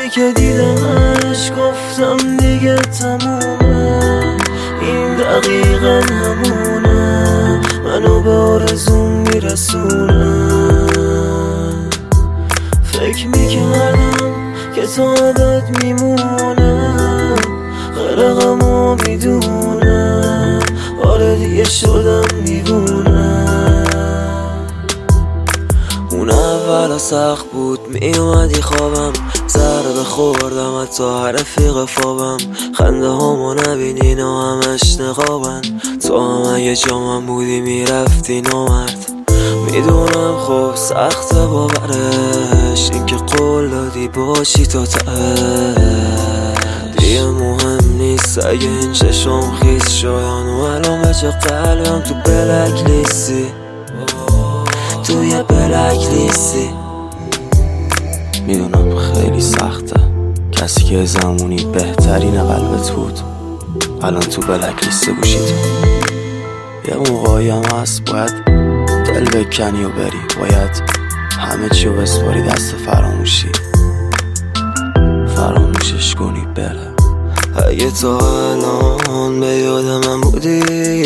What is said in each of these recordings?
روزی که دیدمش گفتم دیگه تمومه، این دقیقا همونه، منو به آرزوم میرسونه. فکر میکردم که تا ابد میمونه، غرقمو میدونه، آره دیگه شدم دیوونه. اون اولا سخت بود، میومدی خوابم، ضربه خوردم حتی هر رفیق فابم، خنده هامو نبینی نا همش نقابن، تو هم اگه جامم بودی میرفتی نامرد. میدونم خب سخت باورش، این که قول دادی باشی تا ته، دیگه مهم نیست اگه این چشم خیس شدن و الان بچه قلبم تو بلک لیستی، تو یه بلک لیستی. میدونم خیلی سخته، کسی که زمونی بهترین قلبت بود الان تو بلک لیست گوشید. یه موقعی هم هست باید دل بکنی و بری، باید همه چی رو بسپاری دست فراموشی، فراموشش کنی بره. اگه تا الان به یاد من بودی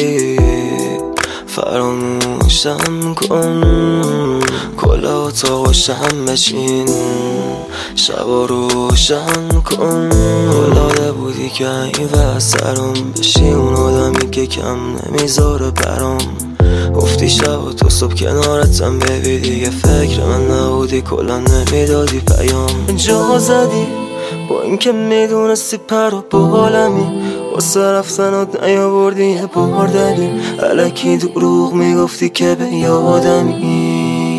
فراموشم کن، کل اتاق روشن بشین، شبا روشن کن. الهاده بودی که این وسرم بشی اون آدمی که کم نمیذاره برام، گفتی شب و تو صبح کنارتم ببی، دیگه فکر من نبودی کلا نمیدادی پیام. جا زدی با اینکه میدونستی پر و بالمی، واسه رفتنات نیاوردی یه بار دلیل، الکی دروغ میگفتی که به یادمی.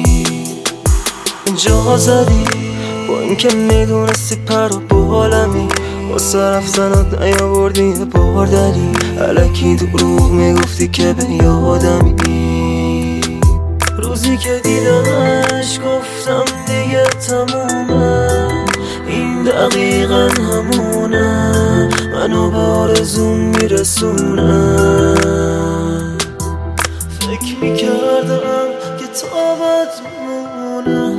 جا زدی با اینکه میدونستی پر و بالمی، واسه رفتنات نیاوردی یه بار دلیل، الکی دروغ میگفتی که به یادمی. روزی که دیدمش گفتم دیگه تمومه، این دقیقا همونه، منو به آرزوم میرسونه. فکر میکردم که تا ابد میمونه،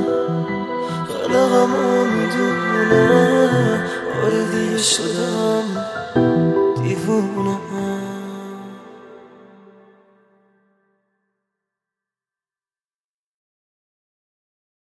غرقمو میدونه، آره دیگه شدم